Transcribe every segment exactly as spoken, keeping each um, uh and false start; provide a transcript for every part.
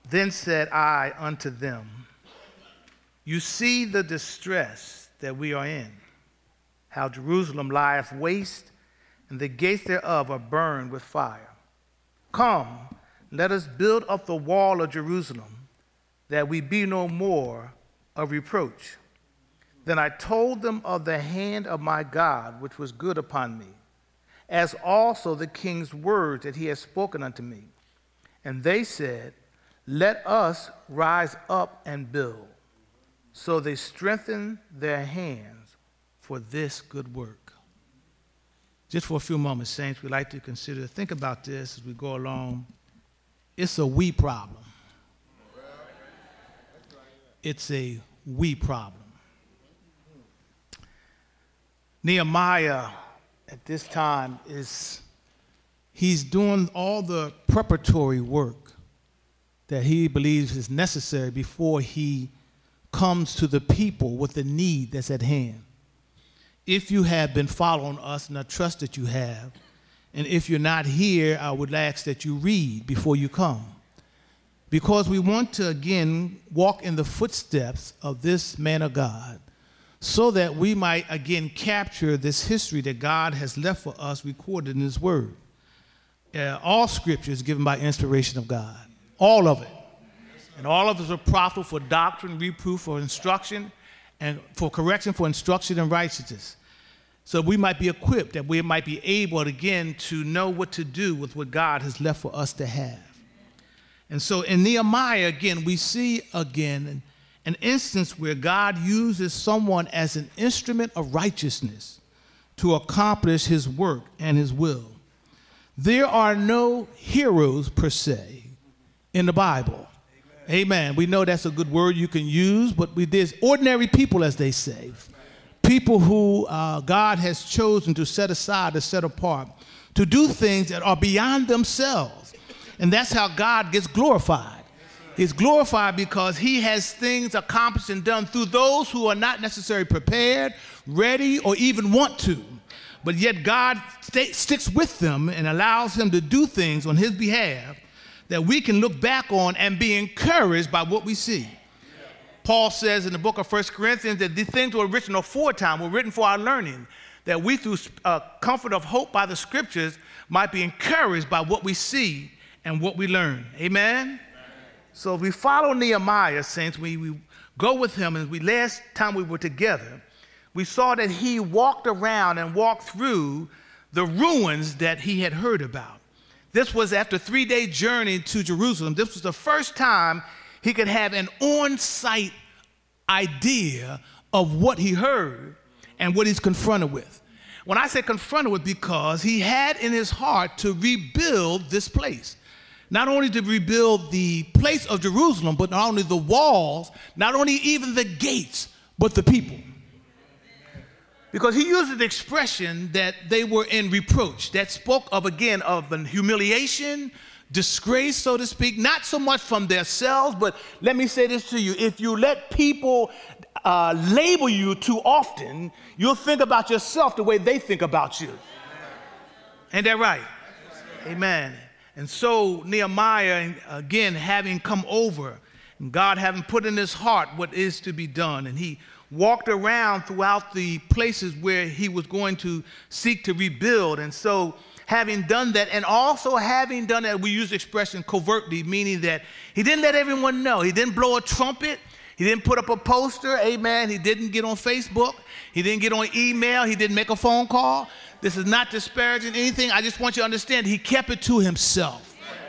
Then said I unto them, you see the distress that we are in, how Jerusalem lieth waste, and the gates thereof are burned with fire. Come, let us build up the wall of Jerusalem, that we be no more of reproach. Then I told them of the hand of my God, which was good upon me, as also the king's words that he has spoken unto me. And they said, let us rise up and build. So they strengthened their hands for this good work. Just for a few moments, saints, we'd like to consider, think about this as we go along. It's a we problem. It's a we problem. Nehemiah at this time is, he's doing all the preparatory work that he believes is necessary before he comes to the people with the need that's at hand. If you have been following us, and I trust that you have, and if you're not here, I would ask that you read before you come. Because we want to, again, walk in the footsteps of this man of God so that we might, again, capture this history that God has left for us recorded in his word. Uh, all scripture is given by inspiration of God. All of it. And all of us are profitable for doctrine, reproof, for instruction, and for correction, for instruction in righteousness. So we might be equipped, that we might be able, again, to know what to do with what God has left for us to have. And so in Nehemiah, again, we see, again, an instance where God uses someone as an instrument of righteousness to accomplish his work and his will. There are no heroes, per se, in the Bible. Amen. Amen. We know that's a good word you can use, but we, there's ordinary people, as they say. People who uh, God has chosen to set aside, to set apart, to do things that are beyond themselves. And that's how God gets glorified. He's glorified because he has things accomplished and done through those who are not necessarily prepared, ready, or even want to. But yet God st- sticks with them and allows him to do things on his behalf that we can look back on and be encouraged by what we see. Paul says in the book of First Corinthians that these things were written aforetime, were written for our learning, that we through uh, comfort of hope by the scriptures might be encouraged by what we see and what we learn. Amen? Amen. So we follow Nehemiah, saints. We, we go with him, and we last time we were together, we saw that he walked around and walked through the ruins that he had heard about. This was after a three-day journey to Jerusalem. This was the first time he could have an on-site idea of what he heard and what he's confronted with. When I say confronted with, because he had in his heart to rebuild this place. Not only to rebuild the place of Jerusalem, but not only the walls, not only even the gates, but the people. Because he used the expression that they were in reproach. That spoke of, again, of an humiliation, disgrace, so to speak, not so much from themselves, but let me say this to you. If you let people uh, label you too often, you'll think about yourself the way they think about you. Ain't that right? Amen. And so Nehemiah, again, having come over, and God having put in his heart what is to be done, and he walked around throughout the places where he was going to seek to rebuild. And so having done that, and also having done that, we use the expression covertly, meaning that he didn't let everyone know. He didn't blow a trumpet. He didn't put up a poster. Amen. He didn't get on Facebook. He didn't get on email. He didn't make a phone call. This is not disparaging anything. I just want you to understand he kept it to himself.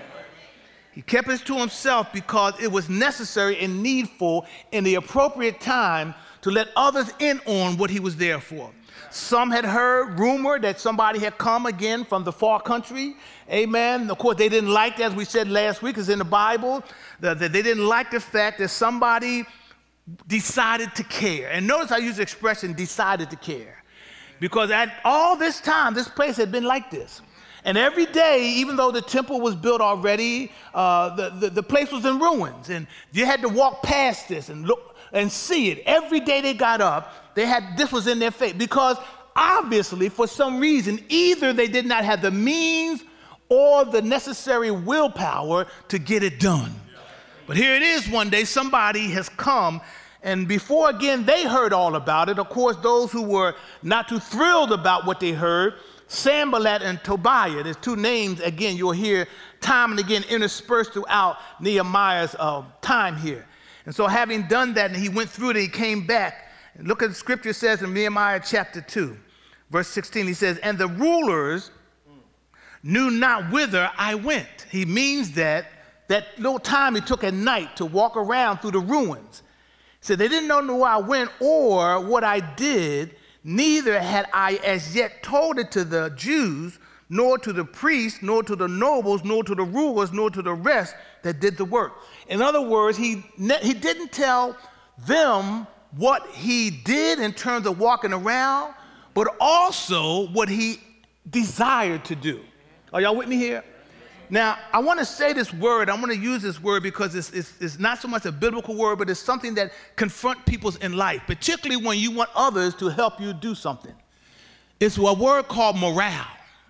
He kept it to himself because it was necessary and needful in the appropriate time to let others in on what he was there for. Some had heard rumor that somebody had come again from the far country. Amen. Of course, they didn't like, as we said last week, it's in the Bible, that they didn't like the fact that somebody decided to care. And notice I use the expression decided to care. Because at all this time, this place had been like this. And every day, even though the temple was built already, uh, the, the, the place was in ruins. And you had to walk past this and look and see it. Every day they got up, they had this was in their face. Because obviously, for some reason, either they did not have the means or the necessary willpower to get it done. But here it is one day, somebody has come, and before, again, they heard all about it. Of course, those who were not too thrilled about what they heard, Sanballat and Tobiah, there's two names, again, you'll hear time and again interspersed throughout Nehemiah's uh, time here. And so having done that, and he went through it, and he came back. And look at the scripture says in Nehemiah chapter two, verse sixteen, he says, and the rulers knew not whither I went. He means that that little time he took at night to walk around through the ruins. He said, they didn't know where I went or what I did, neither had I as yet told it to the Jews, nor to the priests, nor to the nobles, nor to the rulers, nor to the rest that did the work. In other words, he, he didn't tell them what he did in terms of walking around, but also what he desired to do. Are y'all with me here? Now, I want to say this word. I want to use this word because it's, it's, it's not so much a biblical word, but it's something that confronts people in life, particularly when you want others to help you do something. It's a word called morale.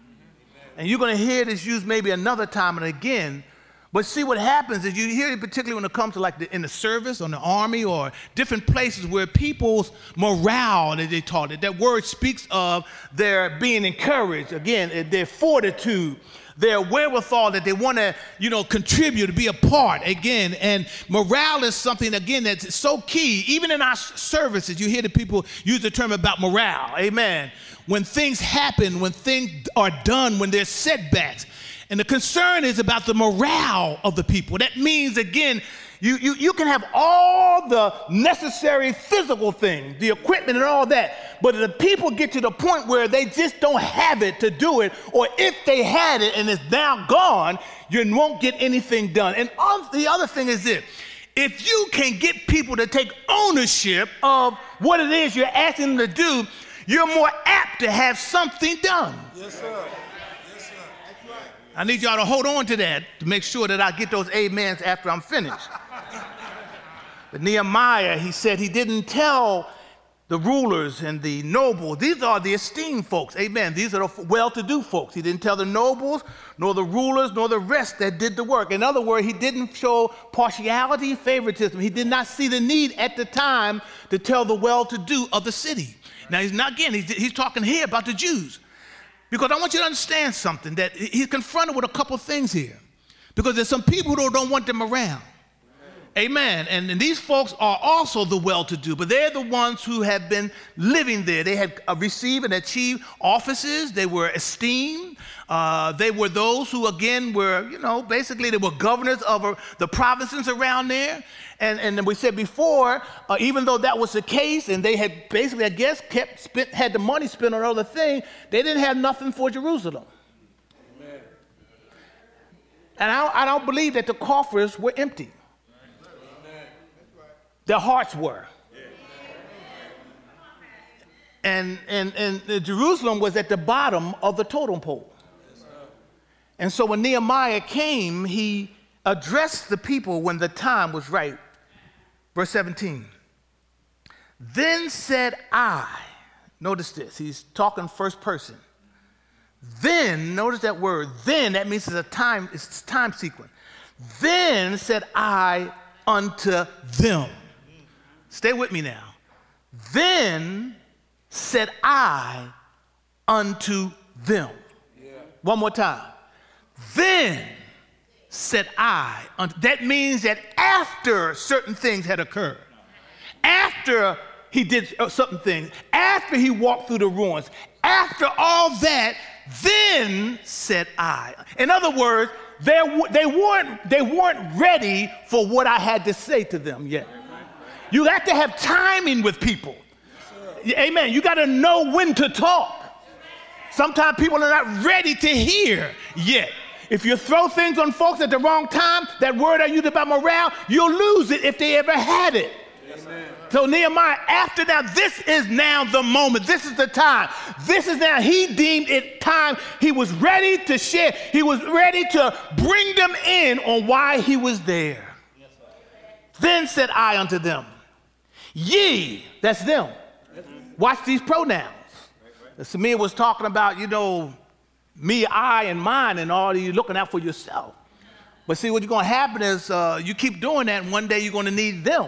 And you're going to hear this used maybe another time and again. But see, what happens is you hear it particularly when it comes to like the, in the service or in the army or different places where people's morale, as they taught it, that word speaks of their being encouraged, again, their fortitude, their wherewithal that they want to, you know, contribute, to be a part, again. And morale is something, again, that's so key. Even in our services, you hear the people use the term about morale, amen. When things happen, when things are done, when there's setbacks. And the concern is about the morale of the people. That means, again, you, you, you can have all the necessary physical things, the equipment and all that, but if the people get to the point where they just don't have it to do it, or if they had it and it's now gone, you won't get anything done. And the other thing is this. If you can get people to take ownership of what it is you're asking them to do, you're more apt to have something done. Yes, sir. I need y'all to hold on to that to make sure that I get those amens after I'm finished. But Nehemiah, he said he didn't tell the rulers and the nobles. These are the esteemed folks, amen. These are the well-to-do folks. He didn't tell the nobles, nor the rulers, nor the rest that did the work. In other words, he didn't show partiality, favoritism. He did not see the need at the time to tell the well-to-do of the city. Now, he's not, again, he's, he's talking here about the Jews. Because I want you to understand something, that he's confronted with a couple things here. Because there's some people who don't want them around. Amen. And, and these folks are also the well-to-do, but they're the ones who have been living there. They had uh, received and achieved offices. They were esteemed. Uh, they were those who, again, were, you know, basically they were governors of uh, the provinces around there. And, and we said before, uh, even though that was the case, and they had basically, I guess, kept spent, had the money spent on other things, they didn't have nothing for Jerusalem. Amen. And I, I don't believe that the coffers were empty. Their hearts were. And, and, and Jerusalem was at the bottom of the totem pole. And so when Nehemiah came, he addressed the people when the time was right. Verse seventeen. Then said I, notice this, he's talking first person. Then, notice that word, then, that means it's a time, it's a time sequence. Then said I unto them. Stay with me now. Then said I unto them. Yeah. One more time. Then said I unto, that means that after certain things had occurred, after he did certain things, after he walked through the ruins, after all that, then said I. In other words, they, they, weren't, they weren't ready for what I had to say to them yet. You have to have timing with people. Yes, amen. You got to know when to talk. Sometimes people are not ready to hear yet. If you throw things on folks at the wrong time, that word I used about morale, you'll lose it if they ever had it. Amen. So Nehemiah, after that, this is now the moment. This is the time. This is now, he deemed it time. He was ready to share. He was ready to bring them in on why he was there. Yes, then said I unto them, ye, that's them. Watch these pronouns. Samir was talking about, you know, me, I, and mine, and all, you looking out for yourself. But see, what's going to happen is uh, you keep doing that, and one day you're going to need them.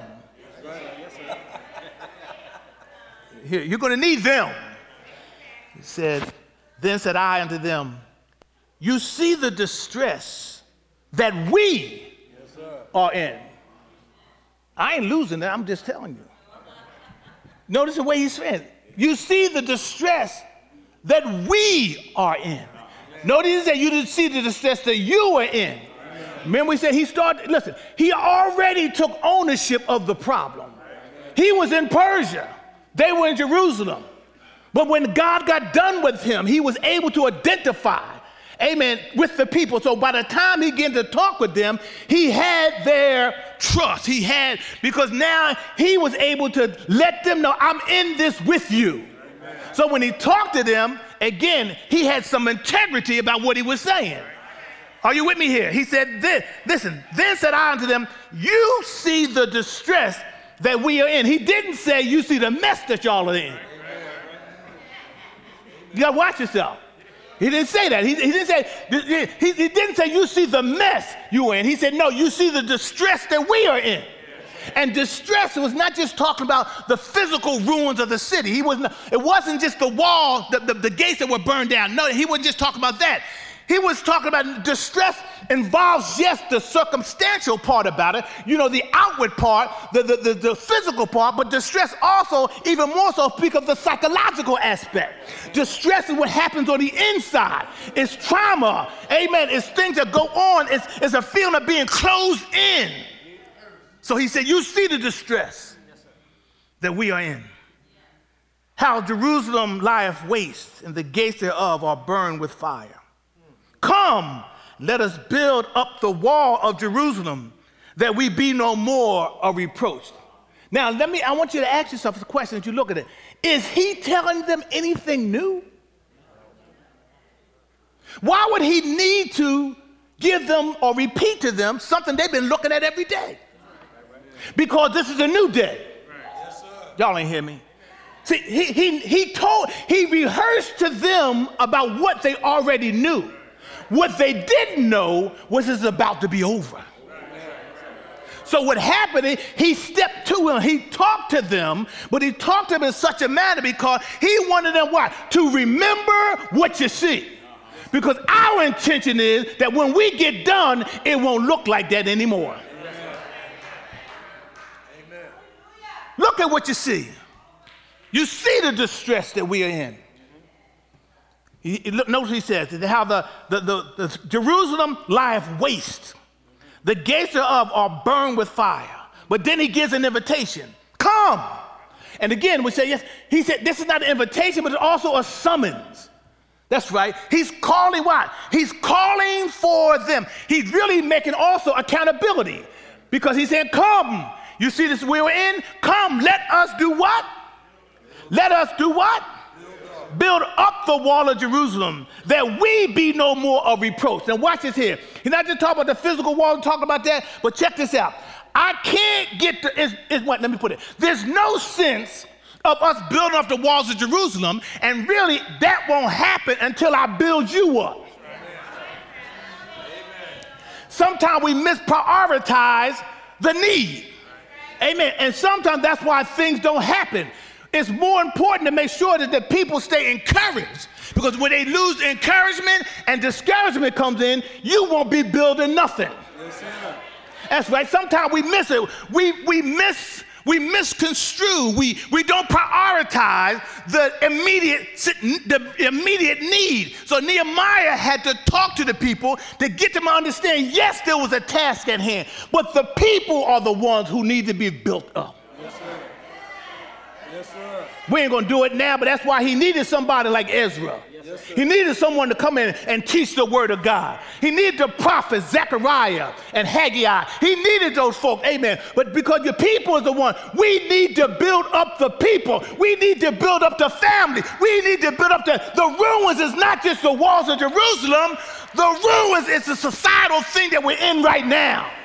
Here, you're going to need them. He said, then said I unto them, you see the distress that we yes, are in. I ain't losing that, I'm just telling you. Notice the way he said, you see the distress that we are in. Notice that you didn't see the distress that you are in. Remember we said he started, listen, he already took ownership of the problem. He was in Persia. They were in Jerusalem. But when God got done with him, he was able to identify, amen, with the people. So by the time he began to talk with them, he had their trust. He had, because now he was able to let them know, I'm in this with you. Amen. So when he talked to them, again, he had some integrity about what he was saying. Are you with me here? He said, this, listen, then said I unto them, you see the distress that we are in. He didn't say you see the mess that y'all are in. You gotta watch yourself. He didn't say that. He, he didn't say he, he didn't say you see the mess you are in. He said no, you see the distress that we are in. And distress was not just talking about the physical ruins of the city. He was not, it wasn't just the wall, the, the, the gates that were burned down. No, he wasn't just talking about that. He was talking about distress involves just the circumstantial part about it, you know, the outward part, the, the, the, the physical part, but distress also, even more so, speak of the psychological aspect. Distress is what happens on the inside. It's trauma, amen. It's things that go on. It's, it's a feeling of being closed in. So he said, you see the distress that we are in. How Jerusalem lieth waste, and the gates thereof are burned with fire. Come, let us build up the wall of Jerusalem, that we be no more a reproach. Now, let me, I want you to ask yourself a question as you look at it. Is he telling them anything new? Why would he need to give them or repeat to them something they've been looking at every day? Because this is a new day. Y'all ain't hear me. See, he, he, he told, he rehearsed to them about what they already knew. What they didn't know was it's about to be over. So what happened is he stepped to them, he talked to them, but he talked to them in such a manner because he wanted them what? To remember what you see. Because our intention is that when we get done, it won't look like that anymore. Amen. Look at what you see. You see the distress that we are in. He, notice he says how the, the, the, the Jerusalem lieth waste. The gates thereof are burned with fire. But then he gives an invitation. Come. And again, we say, yes, he said this is not an invitation, but it's also a summons. That's right. He's calling what? He's calling for them. He's really making also accountability because he said, come. You see this we were in? Come, let us do what? Let us do what? Build up the wall of Jerusalem, that we be no more a reproach. Now watch this here. He's not just talking about the physical wall, talking about that, but check this out. I can't get to, is, is what, let me put it. There's no sense of us building up the walls of Jerusalem, and really that won't happen until I build you up. Sometimes we misprioritize the need. Amen. And sometimes that's why things don't happen. It's more important to make sure that the people stay encouraged, because when they lose encouragement and discouragement comes in, you won't be building nothing. Yes, sir. That's right. Sometimes we miss it. We we miss we misconstrue. We we don't prioritize the immediate the immediate need. So Nehemiah had to talk to the people to get them to understand. Yes, there was a task at hand, but the people are the ones who need to be built up. Yes, sir. Yes, sir. We ain't going to do it now, but that's why he needed somebody like Ezra. Yes, he needed someone to come in and teach the word of God. He needed the prophets, Zechariah and Haggai. He needed those folks, amen. But because the people is the one, we need to build up the people. We need to build up the family. We need to build up the, the ruins is not just the walls of Jerusalem. The ruins is a societal thing that we're in right now.